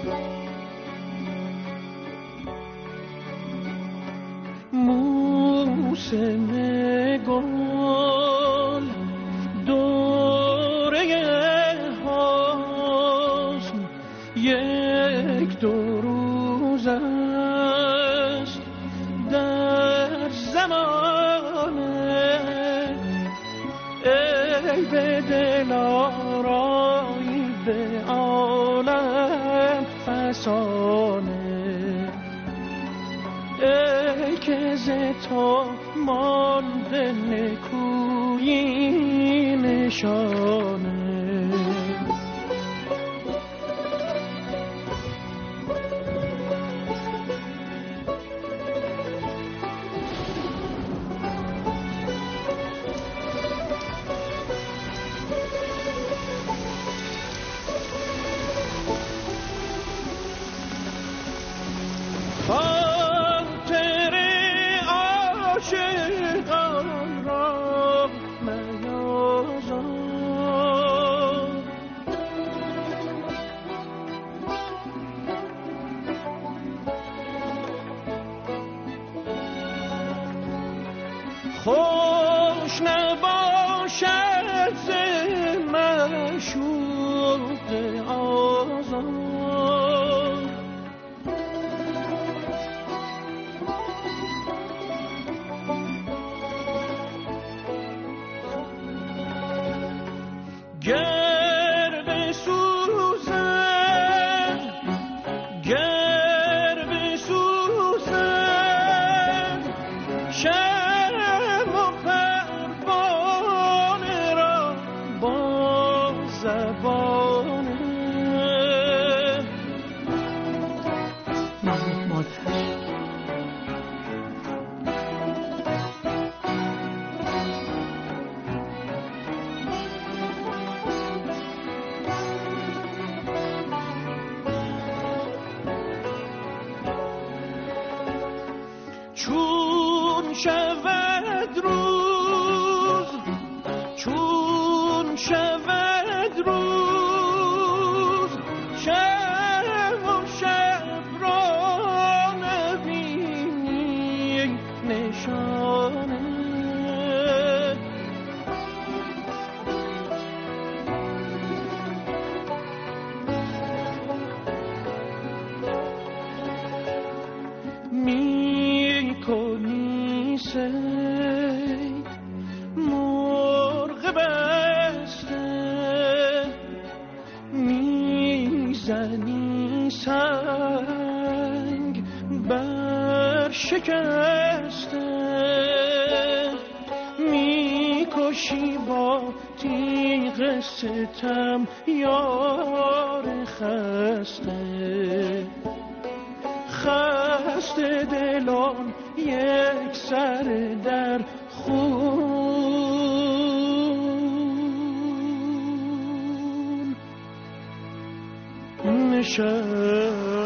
موسم گل دوره حسن یک دو روز است در زمانه. ای به دل آرایی به عالم فسانه، ای که ز تو مانده نکویی نشانه. خوش نباشد ز معشوق آزار، گر بسوزد گر بسوزد شرم و پروانه را با زبانه. مادر چون شود روز چون شود روز شب و شب را نبینی نشانه. کنی صید مرغ بسته، میزنی سنگ بر شکسته، میکشی با تیغ ستم یار خسته. خسته دلان یک سر در خون نشسته.